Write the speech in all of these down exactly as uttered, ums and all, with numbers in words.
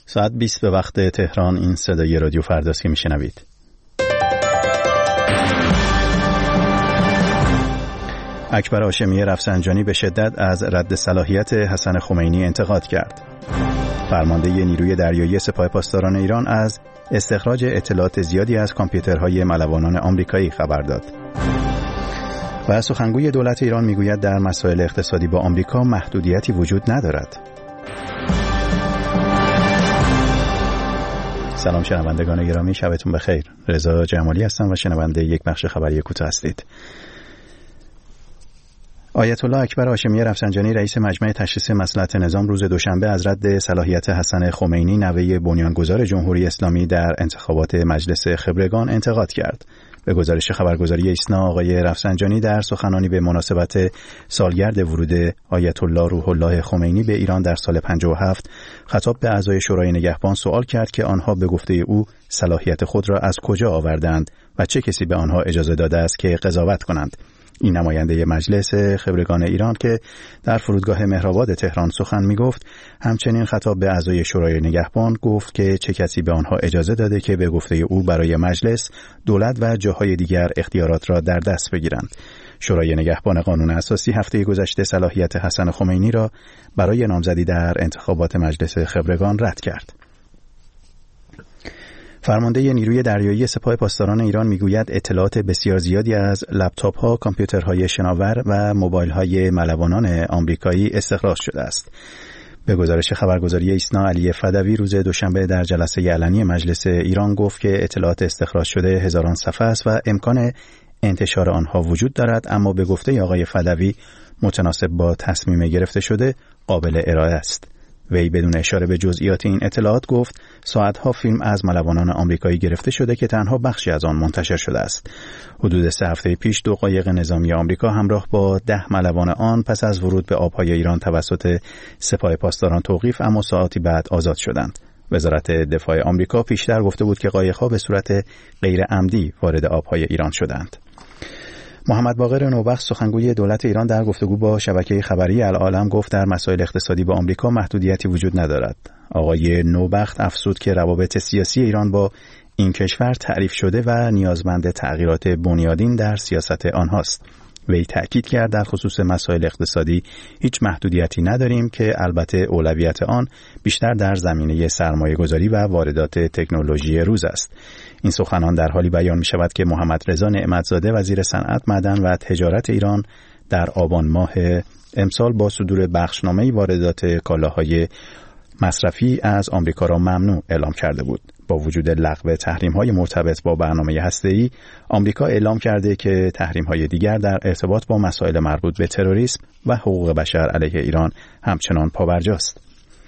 ساعت بیست به وقت تهران. این صدای رادیو فرداست که میشنوید. اکبر هاشمی رفسنجانی به شدت از رد صلاحیت حسن خمینی انتقاد کرد. فرمانده نیروی دریایی سپاه پاسداران ایران از استخراج اطلاعات زیادی از کامپیوترهای ملوانان آمریکایی خبر داد. و سخنگوی دولت ایران میگوید در مسائل اقتصادی با آمریکا محدودیتی وجود ندارد. سلام شنوندگان گرامی، شبتون بخیر. رضا جمالی هستم و شنونده یک بخش خبری کوتاه هستید. آیت الله اکبر هاشمی رفسنجانی رئیس مجمع تشخیص مصلحت نظام روز دوشنبه از رد صلاحیت حسن خمینی نوه بنیانگذار جمهوری اسلامی در انتخابات مجلس خبرگان انتقاد کرد. به گزارش خبرگزاری ایسنا، آقای رفسنجانی در سخنانی به مناسبت سالگرد ورود آیت الله روح الله خمینی به ایران در سال پنجاه و هفت خطاب به اعضای شورای نگهبان سوال کرد که آنها به گفته او صلاحیت خود را از کجا آوردند و چه کسی به آنها اجازه داده است که قضاوت کنند. این نماینده مجلس خبرگان ایران که در فرودگاه مهرآباد تهران سخن می‌گفت، همچنین خطاب به اعضای شورای نگهبان گفت که چه کسی به آنها اجازه داده که به گفته او برای مجلس، دولت و جاهای دیگر اختیارات را در دست بگیرند. شورای نگهبان قانون اساسی هفته گذشته صلاحیت حسن خمینی را برای نامزدی در انتخابات مجلس خبرگان رد کرد. فرمانده نیروی دریایی سپاه پاسداران ایران میگوید اطلاعات بسیار زیادی از لپتاپ ها، کامپیوترهای شناور و موبایل های ملوانان آمریکایی استخراج شده است. به گزارش خبرگزاری ایسنا، علی فدوی روز دوشنبه در جلسه علنی مجلس ایران گفت که اطلاعات استخراج شده هزاران صفحه است و امکان انتشار آنها وجود دارد، اما به گفته آقای فدوی متناسب با تصمیم گرفته شده قابل ارائه است. وی بدون اشاره به جزئیات این اطلاعات گفت ساعتها فیلم از ملوانان آمریکایی گرفته شده که تنها بخشی از آن منتشر شده است. حدود سه هفته پیش دو قایق نظامی آمریکا همراه با ده ملوان آن پس از ورود به آبهای ایران توسط سپاه پاسداران توقیف، اما ساعتی بعد آزاد شدند. وزارت دفاع آمریکا پیشتر گفته بود که قایق‌ها به صورت غیر عمدی وارد آبهای ایران شدند. محمد باقر نوبخت سخنگوی دولت ایران در گفتگو با شبکه خبری العالم گفت در مسائل اقتصادی با آمریکا محدودیتی وجود ندارد. آقای نوبخت افزود که روابط سیاسی ایران با این کشور تعریف شده و نیازمند تغییرات بنیادین در سیاست آنهاست. وی تأکید کرد در خصوص مسائل اقتصادی هیچ محدودیتی نداریم که البته اولویت آن بیشتر در زمینه سرمایه‌گذاری و واردات تکنولوژی روز است. این سخنان در حالی بیان می شود که محمد رضا نعمتزاده وزیر صنعت، معدن و تجارت ایران در آبان ماه امسال با صدور بخشنامه‌ای واردات کالاهای مصرفی از آمریکا را ممنوع اعلام کرده بود. با وجود لغو تحریم‌های مرتبط با برنامه هسته‌ای، آمریکا اعلام کرده که تحریم‌های دیگر در ارتباط با مسائل مربوط به تروریسم و حقوق بشر علیه ایران همچنان پابرجاست.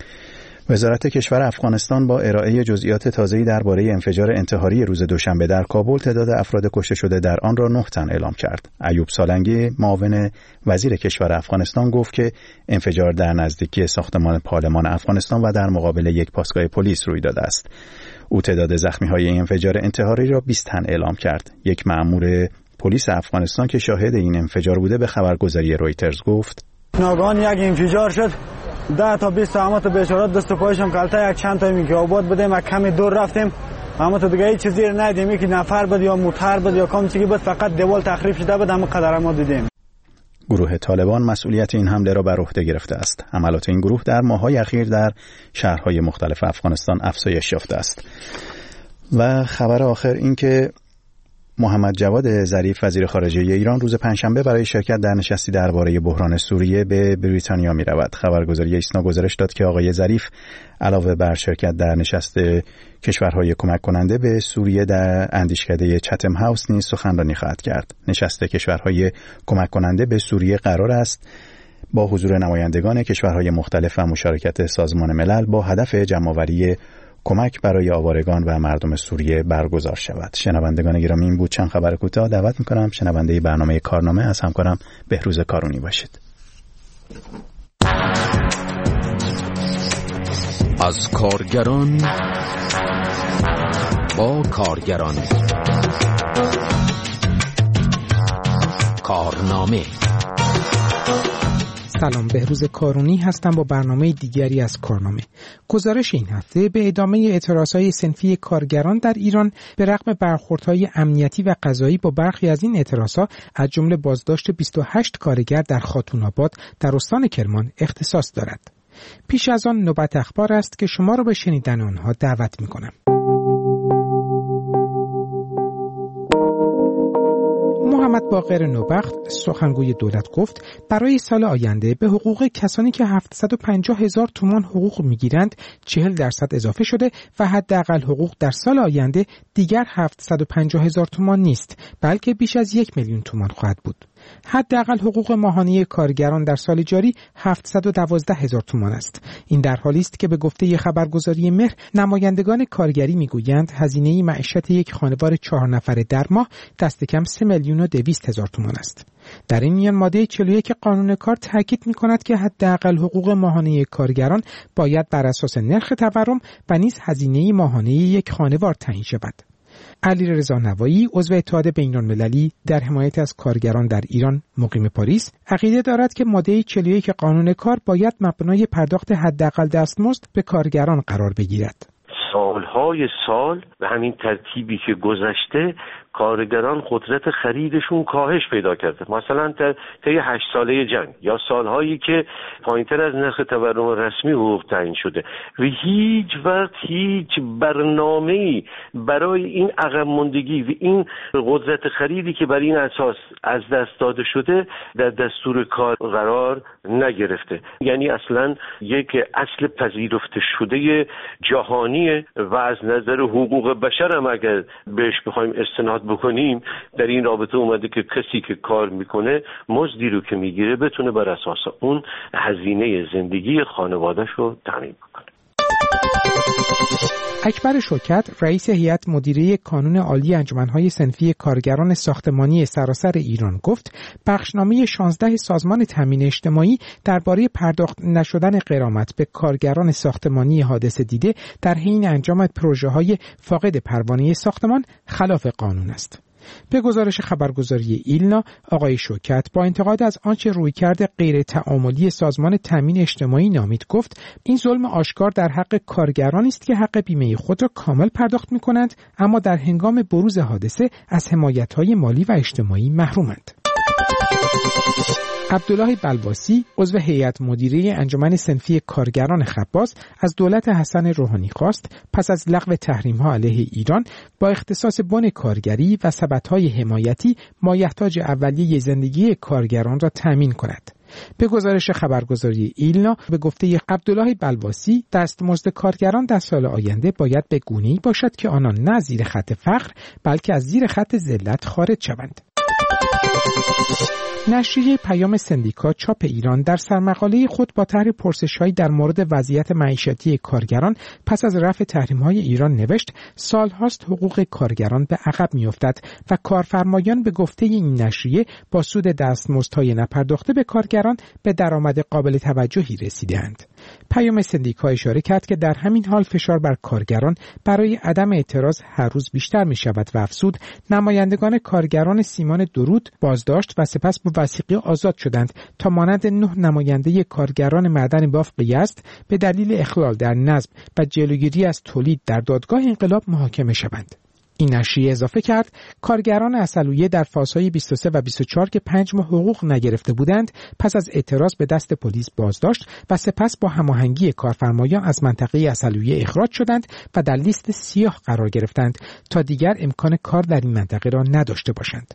وزارت کشور افغانستان با ارائه جزئیات تازه‌ای درباره انفجار انتحاری روز دوشنبه در کابل تعداد افراد کشته شده در آن را نه تن اعلام کرد. ایوب سالنگی معاون وزیر کشور افغانستان گفت که انفجار در نزدیکی ساختمان پارلمان افغانستان و در مقابل یک پاسگاه پلیس روی داده است. او تعداد زخمی‌های این انفجار انتحاری را بیست تن اعلام کرد. یک مأمور پلیس افغانستان که شاهد این انفجار بوده به خبرگزاری رویترز گفت: ناگهان یک انفجار شد، ده تا بیست تا بیچاره دست و پایشم کلته، یک چند تا میگه آباد بودیم، یک کمی دور رفتیم، اما تو دیگه هیچ چیزی ندیدیم که نفر بود یا موتر بود یا کام چیزی بود، فقط دیوال تخریب شده بود، اما قدر ما دیدیم. گروه طالبان مسئولیت این حمله را بر عهده گرفته است. حملات این گروه در ماه‌های اخیر در شهرهای مختلف افغانستان افزایش یافته است. و خبر آخر این که محمد جواد ظریف وزیر خارجه ایران روز پنجشنبه برای شرکت در نشستی درباره بحران سوریه به بریتانیا می رود. خبرگزاری ایسنا گزارش داد که آقای ظریف علاوه بر شرکت در نشست کشورهای کمک کننده به سوریه در اندیشکده چتم هاوس نیز سخنرانی خواهد کرد. نشست کشورهای کمک کننده به سوریه قرار است با حضور نمایندگان کشورهای مختلف و مشارکت سازمان ملل با هدف جمع‌آوری کمک برای آوارگان و مردم سوریه برگزار شود. شنوندگان گرامی، این بود چند خبر کوتاه. دعوت می‌کنم شنونده برنامه کارنامه از همکارم بهروز کارونی باشید. از کارگران با کارگران، کارنامه سلام، بهروز کارونی هستم با برنامه دیگری از کارنامه. گزارش این هفته به ادامه اعتراضهای صنفی کارگران در ایران به رغم برخوردهای امنیتی و قضایی با برخی از این اعتراضها از جمله بازداشت بیست و هشت کارگر در خاتون‌آباد در استان کرمان اختصاص دارد. پیش از آن نوبت اخبار است که شما را به شنیدن آنها دعوت می‌کنم. محمد باقر نوبخت سخنگوی دولت گفت برای سال آینده به حقوق کسانی که هفتصد و پنجاه هزار تومان حقوق میگیرند چهل درصد اضافه شده و حداقل حقوق در سال آینده دیگر هفتصد و پنجاه هزار تومان نیست، بلکه بیش از یک میلیون تومان خواهد بود. حداقل حقوق ماهانه کارگران در سال جاری هفتصد و دوازده هزار تومان است. این در حالی است که به گفته خبرگزاری مهر نمایندگان کارگری میگویند هزینه معیشت یک خانوار چهار نفره در ماه دست کم سه میلیون و دویست هزار تومان است. در این میان ماده چهل و یک قانون کار تاکید می‌کند که حداقل حقوق ماهانه کارگران باید بر اساس نرخ تورم و نیز هزینه ماهانه یک خانوار تعیین شود. علیرضا نوایی عضو اتحاد بین‌المللی در حمایت از کارگران در ایران مقیم پاریس عقیده دارد که ماده چهل و یک قانون کار باید مبنای پرداخت حداقل دستمزد به کارگران قرار بگیرد. سالهای سال به همین ترتیبی که گذشته کارگران قدرت خریدشون کاهش پیدا کرده. مثلا در طی هشت ساله جنگ یا سالهایی که پایینتر از نرخ تورم رسمی حقوق تعیین شده و هیچ وقت هیچ برنامه‌ای برای این عقب ماندگی و این قدرت خریدی که بر این اساس از دست داده شده در دستور کار قرار نگرفته. یعنی اصلا یک اصل پذیرفته شده جهانی و از نظر حقوق بشر هم اگر بهش بخوایم استناد بکنیم در این رابطه اومده که کسی که کار میکنه مزدی رو که میگیره بتونه بر اساس اون هزینه زندگی خانواده‌ش رو تامین بکنه. اکبر شوکت رئیس هیئت مدیره کانون عالی انجمن‌های صنفی کارگران ساختمانی سراسر ایران گفت بخشنامه شانزده سازمان تامین اجتماعی درباره پرداخت نشدن غرامت به کارگران ساختمانی حادثه دیده در حین انجام پروژه‌های فاقد پروانه ساختمان خلاف قانون است. به گزارش خبرگزاری ایلنا، آقای شوکت با انتقاد از آنچه رویکرد غیر تعاملی سازمان تامین اجتماعی نامید گفت این ظلم آشکار در حق کارگرانی است که حق بیمه خود را کامل پرداخت می‌کنند اما در هنگام بروز حادثه از حمایت‌های مالی و اجتماعی محرومند. عبدالله بلباسی عضو هیئت مدیره انجمن صنفی کارگران خباز از دولت حسن روحانی خواست پس از لغو تحریم‌ها علیه ایران با اختصاص بن کارگری و سبدهای حمایتی مایحتاج اولیه زندگی کارگران را تامین کند. به گزارش خبرگزاری ایلنا به گفته عبدالله بلباسی دستمزد کارگران در سال آینده باید به گونه‌ای باشد که آنان نه زیر خط فقر بلکه از زیر خط ذلت خارج شوند. نشریه پیام سندیکا چاپ ایران در سرمقاله خود با طرح پرسش‌هایی در مورد وضعیت معیشتی کارگران پس از رفع تحریم‌های ایران نوشت سال‌هاست حقوق کارگران به عقب می‌افتد و کارفرمایان به گفته این نشریه با سود دستمزدهای نپرداخته به کارگران به درآمد قابل توجهی رسیده‌اند. پیام سندیکا اشاره کرد که در همین حال فشار بر کارگران برای عدم اعتراض هر روز بیشتر می‌شود و افزود نمایندگان کارگران سیمان درود بازداشت و سپس با وثیقه آزاد شدند تا مانند نه نماینده کارگران معدن بافق یزد به دلیل اخلال در نظم و جلوگیری از تولید در دادگاه انقلاب محاکمه شوند. این نشریه اضافه کرد کارگران عسلویه در فازهای بیست و سه و بیست و چهار که پنج ماه حقوق نگرفته بودند پس از اعتراض به دست پلیس بازداشت و سپس با هماهنگی کارفرمایان از منطقه عسلویه اخراج شدند و در لیست سیاه قرار گرفتند تا دیگر امکان کار در این منطقه را نداشته باشند.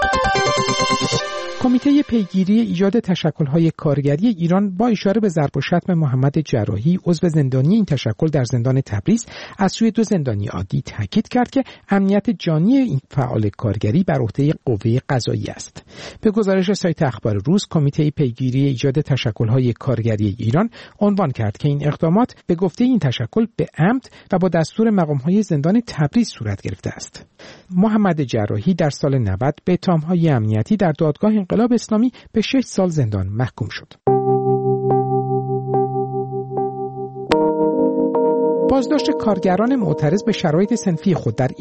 کمیته پیگیری ایجاد تشکل‌های کارگری ایران با اشاره به ضرب و شتم محمد جراحی عضو زندانی این تشکل در زندان تبریز از سوی دو زندانی عادی تاکید کرد که امنیت جانی این فعال کارگری بر عهده قوه قضاییه است. به گزارش سایت اخبار روز، کمیته پیگیری ایجاد تشکل‌های کارگری ایران عنوان کرد که این اقدامات به گفته این تشکل به عمد و با دستور مقام‌های زندان تبریز صورت گرفته است. محمد جراحی در سال نود به اتهام‌های امنیتی در دادگاه انقلاب اسلامی به شش سال زندان محکوم شد. بازداشت کارگران معترض به شرایط صنفی خود در ایران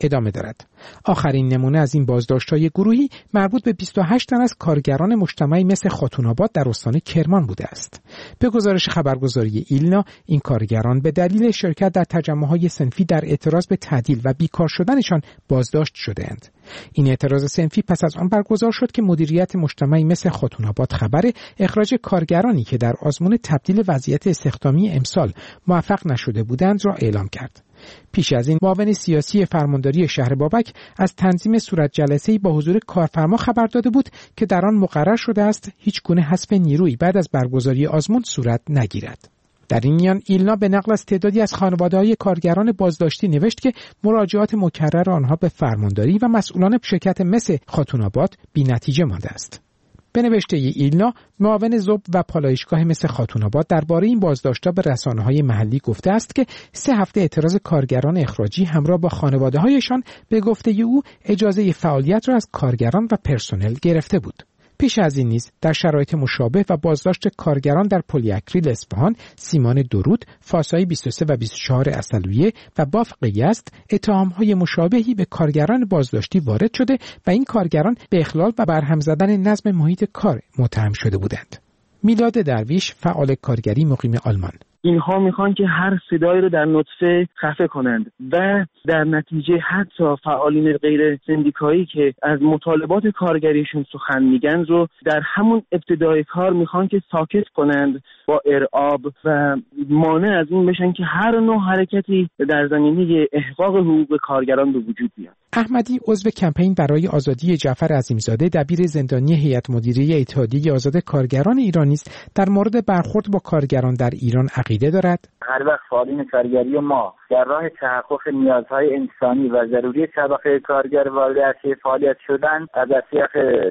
ادامه دارد. آخرین نمونه از این بازداشت‌های گروهی مربوط به بیست و هشت تن از کارگران مجتمعی مثل خاتون‌آباد در استان کرمان بوده است. به گزارش خبرگزاری ایلنا، این کارگران به دلیل شرکت در تجمع‌های صنفی در اعتراض به تعدیل و بیکار شدنشان بازداشت شده‌اند. این اعتراض صنفی پس از آن برگزار شد که مدیریت مجتمعی مثل خاتون‌آباد خبر اخراج کارگرانی که در آزمون تبدیل وضعیت استخدامی امسال موفق نشده بودند را اعلام کرد. پیش از این معاون سیاسی فرمانداری شهر بابک از تنظیم صورت جلسه‌ای با حضور کارفرما خبر داده بود که در آن مقرر شده است هیچ گونه حذف نیروی بعد از برگزاری آزمون صورت نگیرد. در این میان ایلنا به نقل از تعدادی از خانواده‌های کارگران بازداشتی نوشت که مراجعات مکرر آنها به فرمانداری و مسئولان شرکت مس خاتون‌آباد بی‌نتیجه مانده است. به نوشته ایلنا، معاون ذوب و پالایشگاه مس خاتون‌آباد درباره این بازداشت‌ها به رسانه‌های محلی گفته است که سه هفته اعتراض کارگران اخراجی همراه با خانواده‌هایشان به گفته او اجازه فعالیت را از کارگران و پرسنل گرفته بود. پیش از این نیز در شرایط مشابه و بازداشت کارگران در پلی‌اکریل اصفهان، سیمان درود، فاسای بیست و سه و بیست و چهار عسلویه و بافق یزد اتهام‌های مشابهی به کارگران بازداشتی وارد شده و این کارگران به اخلال و برهم زدن نظم محیط کار متهم شده بودند. میلاد درویش، فعال کارگری مقیم آلمان: اینها میخوان که هر صدایی رو در نطفه خفه کنند و در نتیجه حتی فعالین غیر سندیکایی که از مطالبات کارگریشون سخن میگن رو در همون ابتدای کار میخوان که ساکت کنند با ارعاب و مانع از این بشن که هر نوع حرکتی در زمینه احقاق حقوق کارگران به وجود بیاد. احمدی، عضو کمپین برای آزادی جعفر عظیمزاده، دبیر زندانی هیئت مدیره اتحادیه آزاد کارگران ایرانی است، در مورد برخورد با کارگران در ایران عقیده دارد. هر وقت فعالین کارگری ما در راه تحقق نیازهای انسانی و ضروری طبقه کارگر وارد عرصه فعالیت شدن، از حق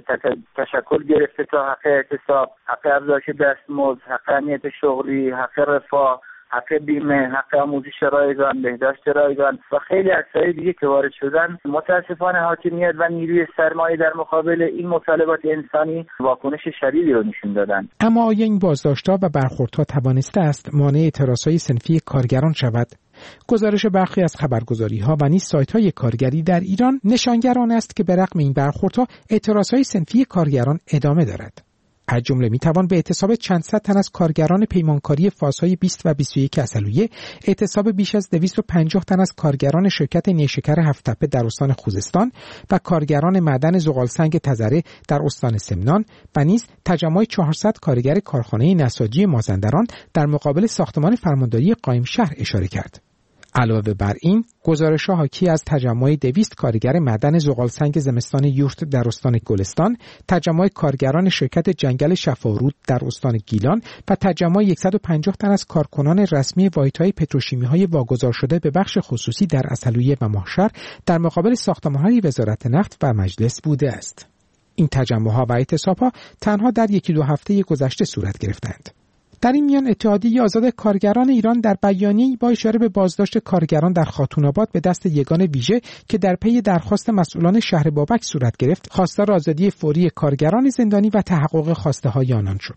تشکل گرفته تا حق اعتصاب، حق افزایش دستمزد، حق امنیت شغلی، حق رفاه، حق بیمه، حق آموزش رایگان، بهداشت رایگان و خیلی عرصه‌های دیگه که وارد شدن، متاسفانه حاکمیت و نیروی سرمایه در مقابل این مطالبات انسانی واکنش شدیدی رو نشون دادن. اما آیا این بازداشت‌ها و برخوردها توانسته است مانع اعتراضهای صنفی کارگران شود؟ گزارش برخی از خبرگزاری‌ها و نیز سایت‌های کارگری در ایران نشانگر آن است که به رغم این برخوردها اعتراضهای صنفی کارگران ادامه دارد. از جمله میتوان به اعتصاب چند صد تن از کارگران پیمانکاری فاسهای بیست و بیست و یک عسلویه، اعتصاب بیش از دویست و پنجاه تن از کارگران شرکت نیشکر هفت‌تپه در استان خوزستان و کارگران معدن زغالسنگ تذره در استان سمنان و نیز تجمع چهارصد کارگر کارخانه نساجی مازندران در مقابل ساختمان فرمانداری قائم شهر اشاره کرد. علاوه بر این، گزارش‌ها حاکی از تجمع دویست کارگر معدن زغالسنگ زمستان یورت در استان گلستان، تجمع کارگران شرکت جنگل شفارود در استان گیلان و تجمع صد و پنجاه تن از کارکنان رسمی واحدهای پتروشیمی‌های واگذار شده به بخش خصوصی در عسلویه و ماهشهر در مقابل ساختمان‌های وزارت نفت و مجلس بوده است. این تجمع‌ها و اعتصاب‌ها تنها در یکی دو هفته گذشته صورت گرفتند. در این میان اتحادیه آزاد کارگران ایران در بیانیه‌ای با اشاره به بازداشت کارگران در خاتون‌آباد به دست یگان ویژه که در پی درخواست مسئولان شهر بابک صورت گرفت، خواستار آزادی فوری کارگران زندانی و تحقق خواسته‌های آنان شد.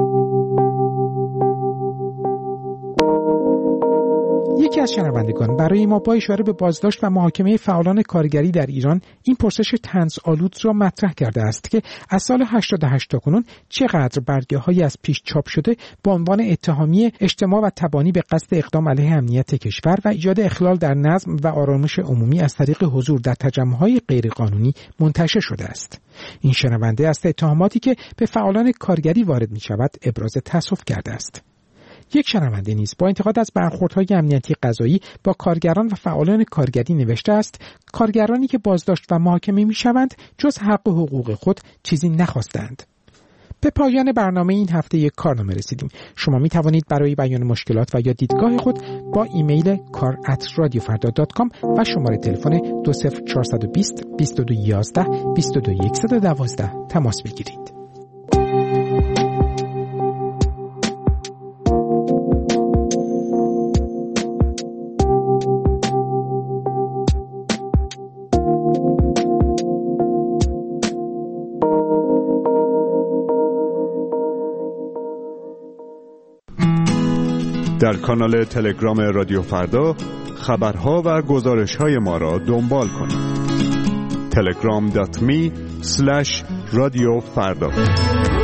یکی از شنوندگان برای ما با اشاره به بازداشت و محاکمه فعالان کارگری در ایران این پرسش طنزآلود را مطرح کرده است که از سال هشتاد و هشت تا کنون چقدر برگه‌هایی از پیش چاپ شده با عنوان اتهامی اجتماع و تبانی به قصد اقدام علیه امنیت کشور و ایجاد اخلال در نظم و آرامش عمومی از طریق حضور در تجمع‌های غیرقانونی منتشر شده است. این شنونده از اتهاماتی که به فعالان کارگری وارد می‌شود ابراز تأسف کرده است. یک شنونده نیز با انتقاد از برخوردهای امنیتی قضایی با کارگران و فعالان کارگری نوشته است: کارگرانی که بازداشت و محاکمه می‌شوند جز حق و حقوق خود چیزی نخواستند. به پایان برنامه این هفته یک کارنامه رسیدیم. شما می توانید برای بیان مشکلات و یا دیدگاه خود با ایمیل کار ات رادیو فردا دات کام و شماره تلفن دو صفر چهار دو صفر بیست و دو یازده بیست و دو صد و دوازده تماس بگیرید. در کانال تلگرام رادیو فردا خبرها و گزارش‌های ما را دنبال کنید. تلگرام دات می اسلش رادیو فردا.